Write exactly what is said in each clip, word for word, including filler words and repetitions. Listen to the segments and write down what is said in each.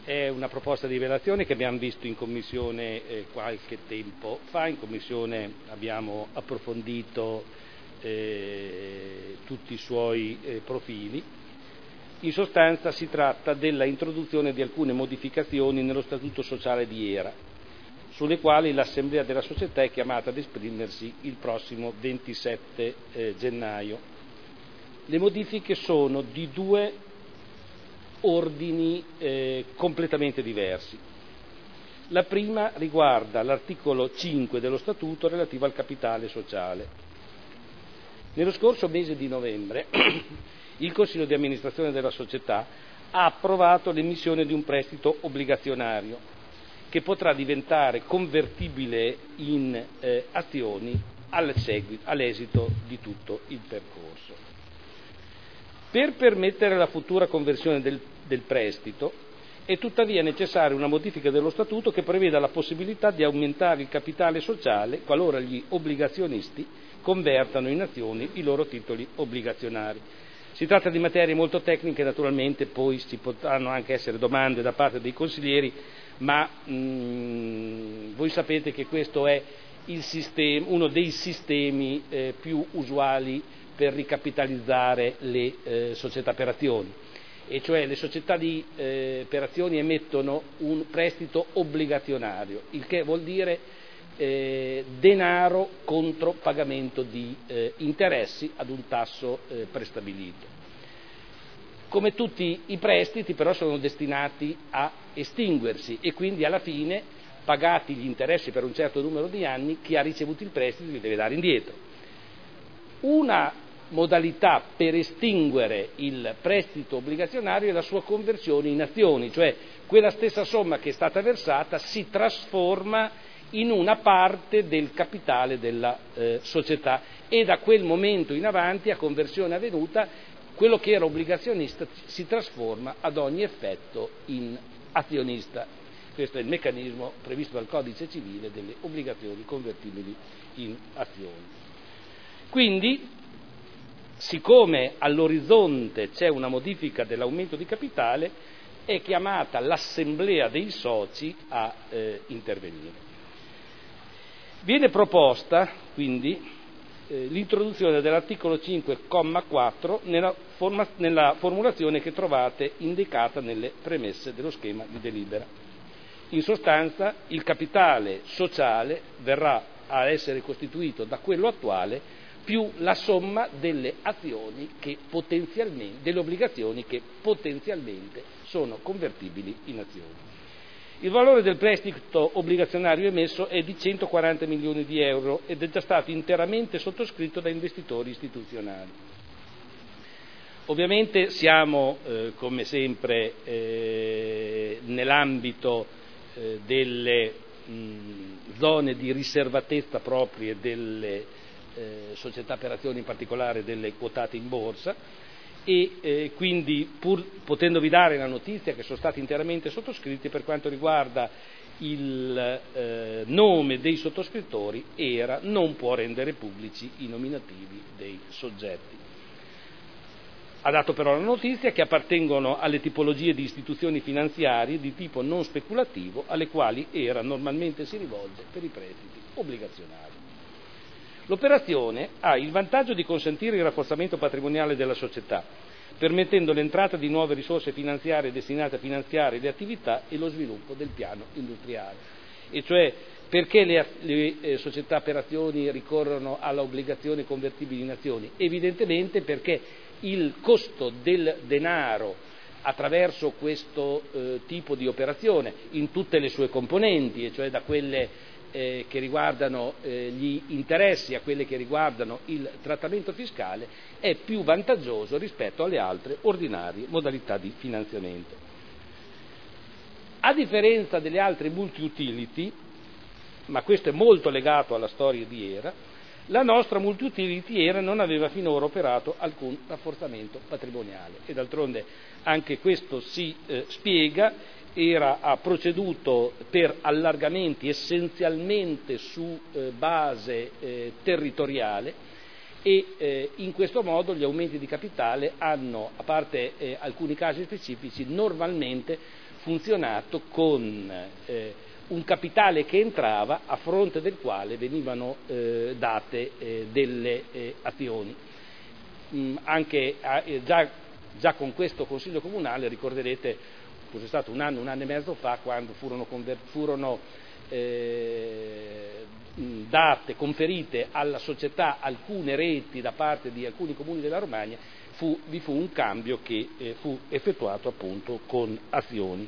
È una proposta di relazione che abbiamo visto in Commissione eh, qualche tempo fa. In Commissione abbiamo approfondito eh, tutti i suoi eh, profili. In sostanza si tratta della introduzione di alcune modificazioni nello Statuto sociale di E R A, sulle quali l'Assemblea della società è chiamata ad esprimersi il prossimo ventisette eh, gennaio. Le modifiche sono di due ordini eh, completamente diversi. La prima riguarda l'articolo cinque dello Statuto relativo al capitale sociale. Nello scorso mese di novembre il Consiglio di amministrazione della società ha approvato l'emissione di un prestito obbligazionario che potrà diventare convertibile in eh, azioni al seguito, all'esito di tutto il percorso. Per permettere la futura conversione del, del prestito è tuttavia necessaria una modifica dello Statuto che preveda la possibilità di aumentare il capitale sociale qualora gli obbligazionisti convertano in azioni i loro titoli obbligazionari. Si tratta di materie molto tecniche, naturalmente poi ci potranno anche essere domande da parte dei consiglieri, ma mh, voi sapete che questo è il sistema, uno dei sistemi eh, più usuali per ricapitalizzare le eh, società per azioni, e cioè le società di, eh, per azioni emettono un prestito obbligazionario, il che vuol dire eh, denaro contro pagamento di eh, interessi ad un tasso eh, prestabilito. Come tutti i prestiti però sono destinati a estinguersi e quindi alla fine, pagati gli interessi per un certo numero di anni, chi ha ricevuto il prestito li deve dare indietro. Una modalità per estinguere il prestito obbligazionario è la sua conversione in azioni, cioè quella stessa somma che è stata versata si trasforma in una parte del capitale della eh, società e da quel momento in avanti, a conversione avvenuta, quello che era obbligazionista si trasforma ad ogni effetto in azionista. Questo è il meccanismo previsto dal Codice Civile delle obbligazioni convertibili in azioni. Quindi, siccome all'orizzonte c'è una modifica dell'aumento di capitale, è chiamata l'Assemblea dei soci a eh, intervenire. Viene proposta, quindi, eh, l'introduzione dell'articolo cinque, comma quattro nella, forma, nella formulazione che trovate indicata nelle premesse dello schema di delibera. In sostanza, il capitale sociale verrà a essere costituito da quello attuale più la somma delle azioni che potenzialmente, delle obbligazioni che potenzialmente sono convertibili in azioni. Il valore del prestito obbligazionario emesso è di centoquaranta milioni di euro ed è già stato interamente sottoscritto da investitori istituzionali. Ovviamente siamo, eh, come sempre, eh, nell'ambito eh, delle mh, zone di riservatezza proprie delle eh, società per azioni, in particolare delle quotate in borsa, e eh, quindi, pur potendovi dare la notizia che sono stati interamente sottoscritti, per quanto riguarda il eh, nome dei sottoscrittori, E R A non può rendere pubblici i nominativi dei soggetti. Ha dato però la notizia che appartengono alle tipologie di istituzioni finanziarie di tipo non speculativo alle quali E R A normalmente si rivolge per i prestiti obbligazionari. L'operazione ha il vantaggio di consentire il rafforzamento patrimoniale della società, permettendo l'entrata di nuove risorse finanziarie destinate a finanziare le attività e lo sviluppo del piano industriale. E cioè, perché le, le eh, società per azioni ricorrono all'obbligazione convertibile in azioni? Evidentemente perché il costo del denaro attraverso questo eh, tipo di operazione, in tutte le sue componenti, e cioè da quelle Eh, che riguardano eh, gli interessi a quelle che riguardano il trattamento fiscale, è più vantaggioso rispetto alle altre ordinarie modalità di finanziamento. A differenza delle altre multi-utility, ma questo è molto legato alla storia di E R A, la nostra multi-utility E R A non aveva finora operato alcun rafforzamento patrimoniale e d'altronde anche questo si eh, spiega. E R A ha proceduto per allargamenti essenzialmente su eh, base eh, territoriale e eh, in questo modo gli aumenti di capitale hanno, a parte eh, alcuni casi specifici, normalmente funzionato con eh, un capitale che entrava a fronte del quale venivano eh, date eh, delle eh, azioni. Mm, anche eh, già, già con questo Consiglio Comunale ricorderete, cos'è stato un anno, un anno e mezzo fa, quando furono, conver- furono eh, date, conferite alla società alcune reti da parte di alcuni comuni della Romagna, fu, vi fu un cambio che eh, fu effettuato appunto con azioni.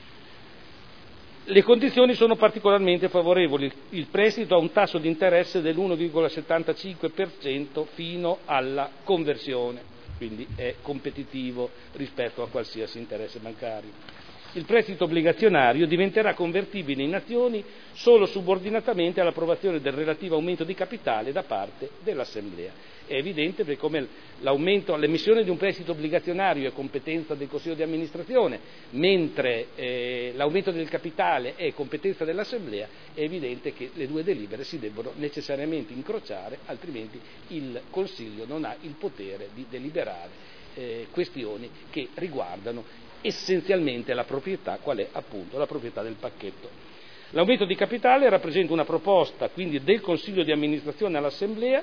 Le condizioni sono particolarmente favorevoli, il prestito ha un tasso di interesse dell'uno virgola settantacinque per cento fino alla conversione, quindi è competitivo rispetto a qualsiasi interesse bancario. Il prestito obbligazionario diventerà convertibile in azioni solo subordinatamente all'approvazione del relativo aumento di capitale da parte dell'Assemblea. È evidente perché come l'aumento, l'emissione di un prestito obbligazionario è competenza del Consiglio di amministrazione, mentre eh, l'aumento del capitale è competenza dell'Assemblea, è evidente che le due delibere si debbono necessariamente incrociare, altrimenti il Consiglio non ha il potere di deliberare eh, questioni che riguardano essenzialmente la proprietà, qual è appunto la proprietà del pacchetto. L'aumento di capitale rappresenta una proposta quindi del Consiglio di amministrazione all'Assemblea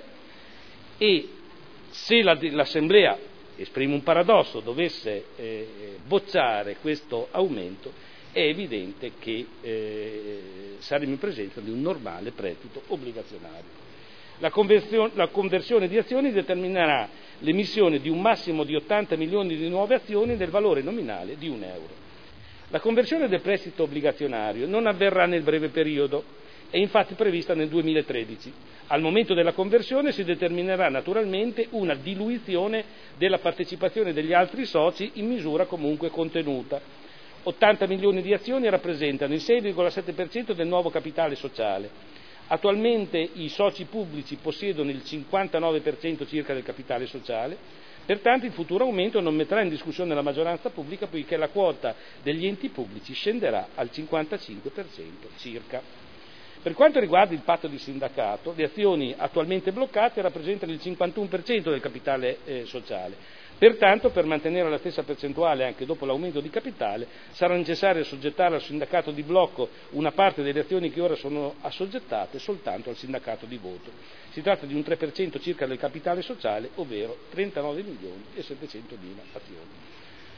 e se la, l'Assemblea, esprime un paradosso, dovesse eh, bocciare questo aumento, è evidente che eh, saremo in presenza di un normale prestito obbligazionario. La, la conversione di azioni determinerà l'emissione di un massimo di ottanta milioni di nuove azioni del valore nominale di un euro. La conversione del prestito obbligazionario non avverrà nel breve periodo, è infatti prevista nel duemilatredici. Al momento della conversione si determinerà naturalmente una diluizione della partecipazione degli altri soci in misura comunque contenuta. ottanta milioni di azioni rappresentano il sei virgola sette per cento del nuovo capitale sociale. Attualmente i soci pubblici possiedono il cinquantanove per cento circa del capitale sociale, pertanto il futuro aumento non metterà in discussione la maggioranza pubblica poiché la quota degli enti pubblici scenderà al cinquantacinque per cento circa. Per quanto riguarda il patto di sindacato, le azioni attualmente bloccate rappresentano il cinquantuno per cento del capitale eh, sociale. Pertanto, per mantenere la stessa percentuale anche dopo l'aumento di capitale, sarà necessario assoggettare al sindacato di blocco una parte delle azioni che ora sono assoggettate soltanto al sindacato di voto. Si tratta di un tre per cento circa del capitale sociale, ovvero trentanove milioni e settecentomila azioni.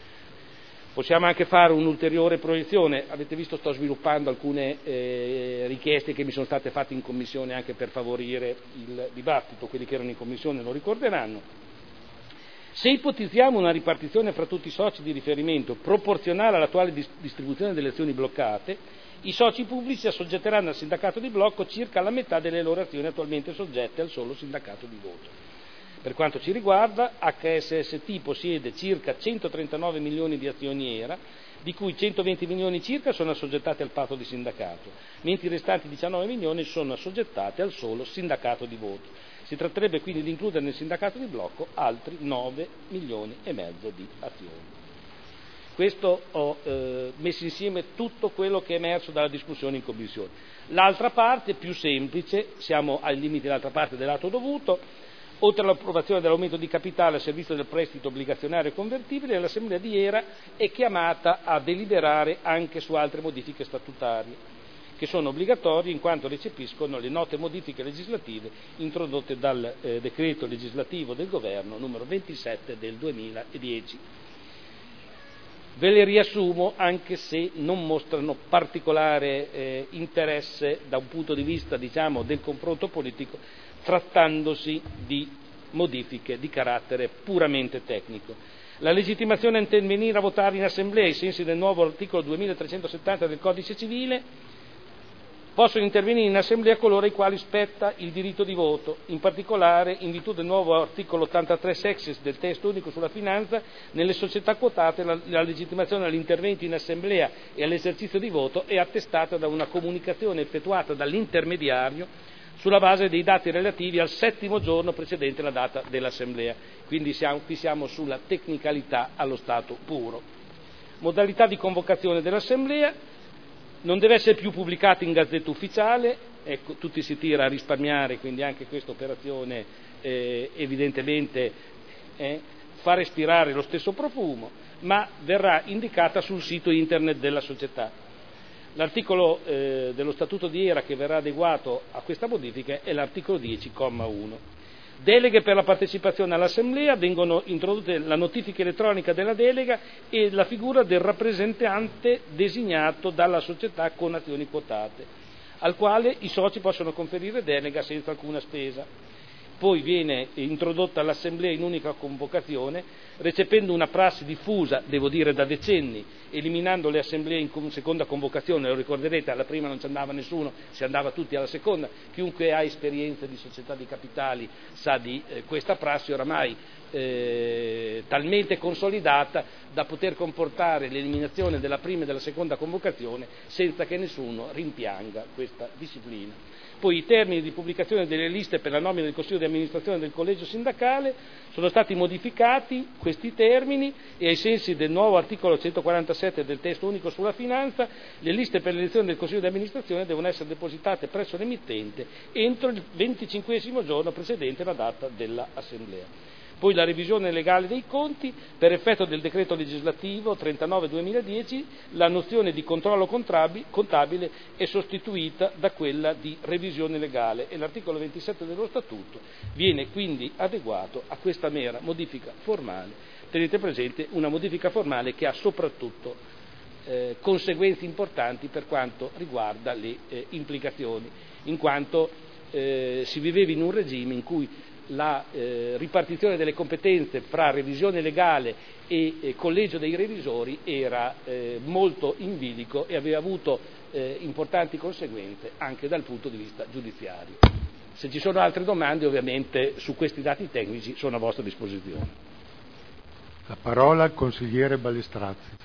Possiamo anche fare un'ulteriore proiezione, avete visto sto sviluppando alcune eh, richieste che mi sono state fatte in commissione anche per favorire il dibattito, quelli che erano in commissione lo ricorderanno. Se ipotizziamo una ripartizione fra tutti i soci di riferimento proporzionale all'attuale distribuzione delle azioni bloccate, i soci pubblici assoggetteranno al sindacato di blocco circa la metà delle loro azioni attualmente soggette al solo sindacato di voto. Per quanto ci riguarda, H S S T possiede circa centotrentanove milioni di azioni E R A, di cui centoventi milioni circa sono assoggettate al patto di sindacato, mentre i restanti diciannove milioni sono assoggettate al solo sindacato di voto. Si tratterebbe quindi di includere nel sindacato di blocco altri nove milioni e mezzo di azioni. Questo ho eh, messo insieme tutto quello che è emerso dalla discussione in commissione. L'altra parte, più semplice, siamo ai limiti dell'altra parte dell'atto dovuto. Oltre all'approvazione dell'aumento di capitale a servizio del prestito obbligazionario convertibile, l'Assemblea di E R A è chiamata a deliberare anche su altre modifiche statutarie, che sono obbligatorie in quanto recepiscono le note modifiche legislative introdotte dal eh, decreto legislativo del Governo numero ventisette del duemiladieci. Ve le riassumo anche se non mostrano particolare eh, interesse da un punto di vista, diciamo, del confronto politico, trattandosi di modifiche di carattere puramente tecnico. La legittimazione a intervenire a votare in assemblea ai sensi del nuovo articolo duemilatrecentosettanta del Codice Civile. Possono intervenire in assemblea coloro ai quali spetta il diritto di voto, in particolare, in virtù del nuovo articolo ottantatré sexes del testo unico sulla finanza, nelle società quotate la, la legittimazione all'intervento in assemblea e all'esercizio di voto è attestata da una comunicazione effettuata dall'intermediario sulla base dei dati relativi al settimo giorno precedente la data dell'assemblea. Quindi siamo, qui siamo sulla tecnicalità allo stato puro. Modalità di convocazione dell'assemblea. Non deve essere più pubblicata in Gazzetta Ufficiale, ecco, tutti si tira a risparmiare, quindi anche questa operazione eh, evidentemente eh, fa respirare lo stesso profumo, ma verrà indicata sul sito internet della società. L'articolo eh, dello Statuto di ERA che verrà adeguato a questa modifica è l'articolo dieci, comma uno. Deleghe per la partecipazione all'assemblea: vengono introdotte la notifica elettronica della delega e la figura del rappresentante designato dalla società con azioni quotate, al quale i soci possono conferire delega senza alcuna spesa. Poi viene introdotta l'assemblea in unica convocazione, recependo una prassi diffusa, devo dire da decenni, eliminando le assemblee in seconda convocazione. Lo ricorderete, alla prima non ci andava nessuno, si andava tutti alla seconda. Chiunque ha esperienza di società di capitali sa di eh, questa prassi oramai eh, talmente consolidata da poter comportare l'eliminazione della prima e della seconda convocazione senza che nessuno rimpianga questa disciplina. Poi i termini di pubblicazione delle liste per la nomina del Consiglio di amministrazione del collegio sindacale sono stati modificati, questi termini, e ai sensi del nuovo articolo centoquarantasette del testo unico sulla finanza, le liste per l'elezione del Consiglio di amministrazione devono essere depositate presso l'emittente entro il venticinquesimo giorno precedente la data dell'assemblea. Poi la revisione legale dei conti: per effetto del decreto legislativo trentanove duemiladieci, la nozione di controllo contabile è sostituita da quella di revisione legale e l'articolo ventisette dello Statuto viene quindi adeguato a questa mera modifica formale. Tenete presente, una modifica formale che ha soprattutto eh, conseguenze importanti per quanto riguarda le eh, implicazioni, in quanto eh, si viveva in un regime in cui la eh, ripartizione delle competenze fra revisione legale e eh, collegio dei revisori era eh, molto in bilico e aveva avuto eh, importanti conseguenze anche dal punto di vista giudiziario. Se ci sono altre domande, ovviamente su questi dati tecnici sono a vostra disposizione. La parola al consigliere Balestrazzi.